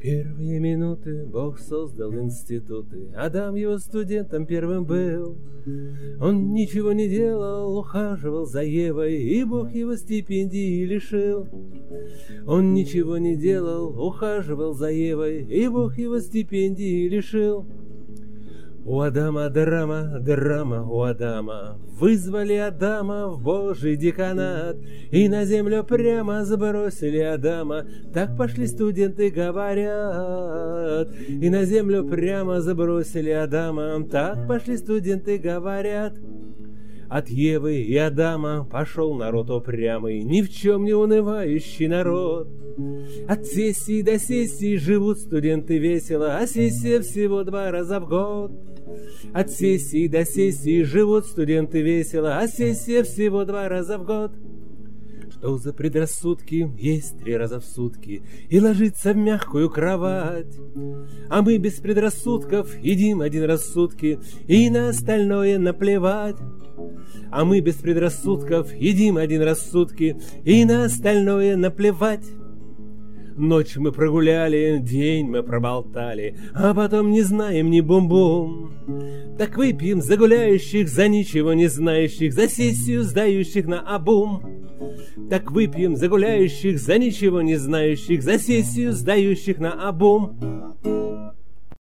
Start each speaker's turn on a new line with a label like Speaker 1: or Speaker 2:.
Speaker 1: Первые минуты Бог создал институты, Адам его студентом первым был. Он ничего не делал, ухаживал за Евой, и Бог его стипендии лишил. Он ничего не делал, ухаживал за Евой, и Бог его стипендии лишил. У Адама драма, драма у Адама. Вызвали Адама в Божий деканат и на землю прямо сбросили Адама. Так пошли студенты говорят. И на землю прямо забросили Адама. Так пошли студенты говорят. От Евы и Адама пошел народ упрямый, ни в чем не унывающий народ. От сессии до сессии живут студенты весело, а сессия всего 2 раза в год. От сессии до сессии живут студенты весело, а сессия всего 2 раза в год. Что за предрассудки? Есть 3 раза в сутки и ложиться в мягкую кровать. А мы без предрассудков едим 1 раз в сутки и на остальное наплевать. А мы без предрассудков едим 1 раз в сутки и на остальное наплевать. Ночь мы прогуляли, день мы проболтали, а потом не знаем ни бум-бум. Так выпьем за гуляющих, за ничего не знающих, за сессию сдающих на обум. Так выпьем за гуляющих, за ничего не знающих, за сессию сдающих на обум.